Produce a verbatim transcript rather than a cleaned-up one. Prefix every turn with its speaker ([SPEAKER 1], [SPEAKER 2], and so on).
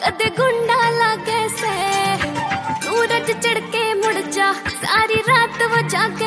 [SPEAKER 1] कदे गुंडा लागे से सूरज चढ़ के मुड़ जा सारी रात वो जागे